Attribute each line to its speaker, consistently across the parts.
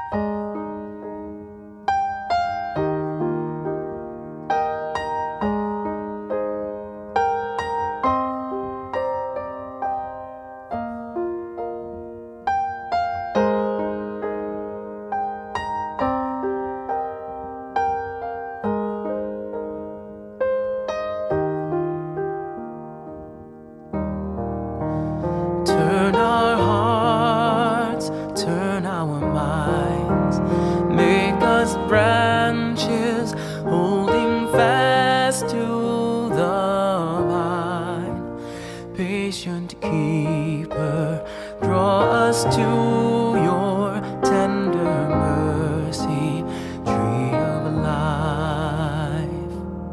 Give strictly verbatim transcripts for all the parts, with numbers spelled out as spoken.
Speaker 1: Turn our hearts, turn our minds, make us branches holding fast to the vine. Patient keeper, draw us to your tender mercy, tree of life.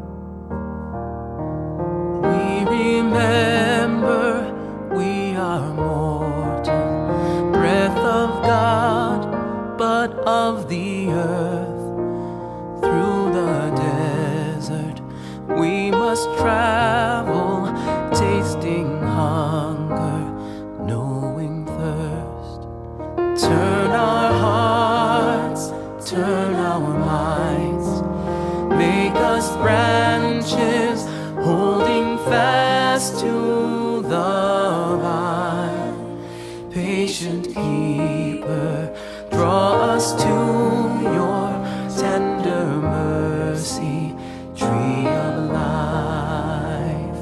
Speaker 1: We remember we are mortal, breath of God, but of the earth. Through the desert we must travel, tasting hunger, knowing thirst. Turn our hearts, turn our minds, make us branches holding fast to the vine. Patient keeper, draw us to your tender mercy, tree of life.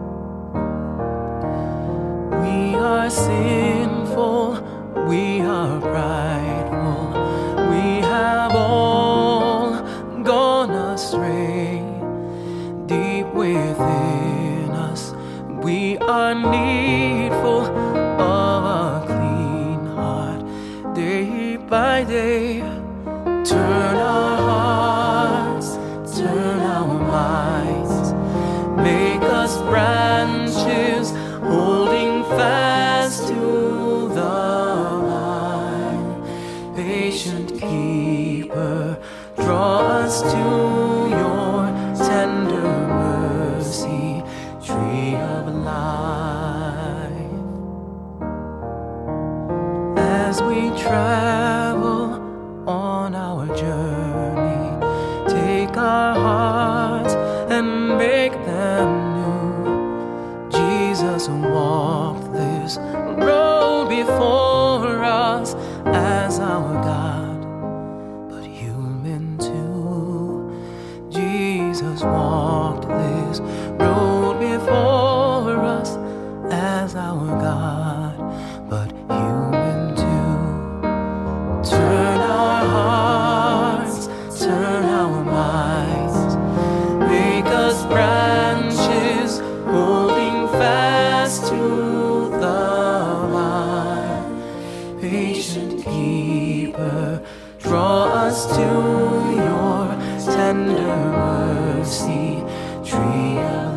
Speaker 1: We are sinful, we are prideful, we have all gone astray. Deep within us we are needful of a clean heart, day by day. Turn our hearts, turn our minds, make us branches holding fast to the vine. Patient keeper, draw us to your tender mercy, tree of life. As we travel on our journey, take our hearts and make them new. Jesus walked this road before us as our God, but human too. Jesus walked this road before us as our God, but human too. Turn our hearts, turn our minds, make us branches holding fast to the vine. Patient keeper, draw us to your tender mercy, tree of